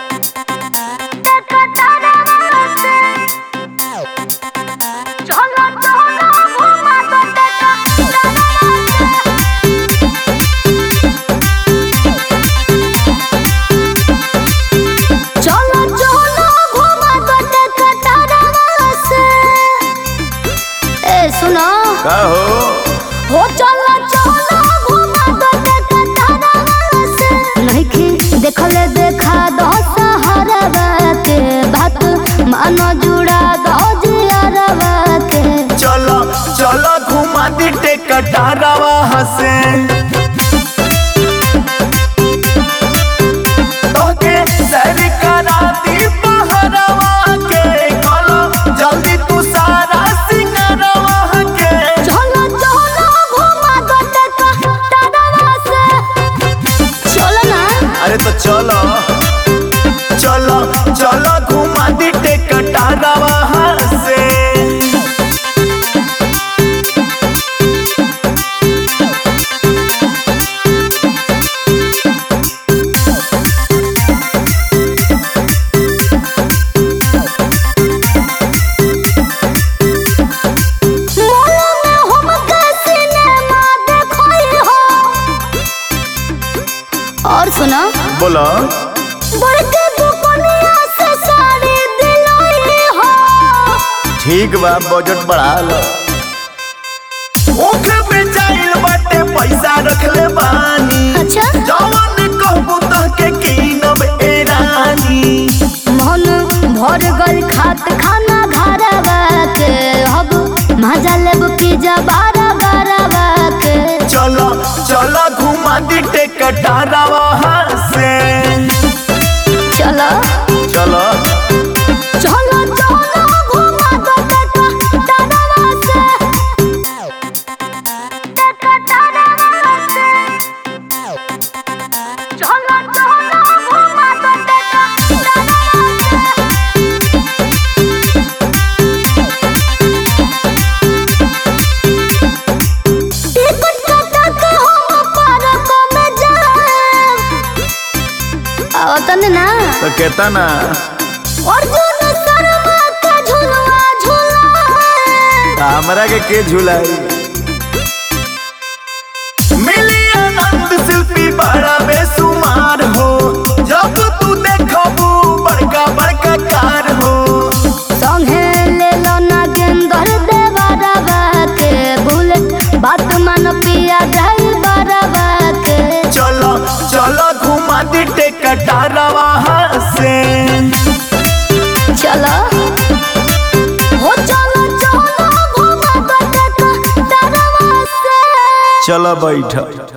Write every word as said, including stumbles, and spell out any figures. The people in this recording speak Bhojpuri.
का हो हो चला चला घुमा दो देखा तारा से नहीं कि देखले देखा दो सहारा के बात मानो जुड़ा दो जियारवा के चलो चलो घुमा दी टेकटारवा हसे तोके सैर करा दी पहरवा के चलो जल्दी तू सारा सिंगरवा के चलो चलो घुमा दो देखा तारा से चलो ना अरे तो चलो चलो चलो घुमा दी टेकटारवा हसे और सुना बोलो बड़के दुपनिया से साड़ी दिलाई हो ठीक बा बजट बढ़ा लो ओखे पे जाइल बाटे पैसा रख ले बानी अच्छा जवान कहबो त के कीनब ए रानी मन भर गल खात खाना घरवा के अब मजा लेब पिज्जा बारा बारवा के चलो चलो घुमा दी टेकटारवा हसे चलो चलो चलो चलो घुमा दो टेकटारवा से टेकटारवा से चलो चलो घुमा दो टेकटारवा टिकट कटा के हम पार्क में जाएब आओ तने ना तो कहता ना अर्जुन शर्मा का झुलवा झुला हमरा के के झुलाई मिली आनंद शिल्पी बड़ा बेसुमार हो जब तू देखबू बड़का बड़का कार हो संगे ले लो ना गेंदर देवरवा के बुलेट बात मन पिया ड्राइवरवा के चलो चलो घुमा दी टेकटारवा हसे चलो हो चलो चलो घुमा दो टेकटारवा से चलो बैठ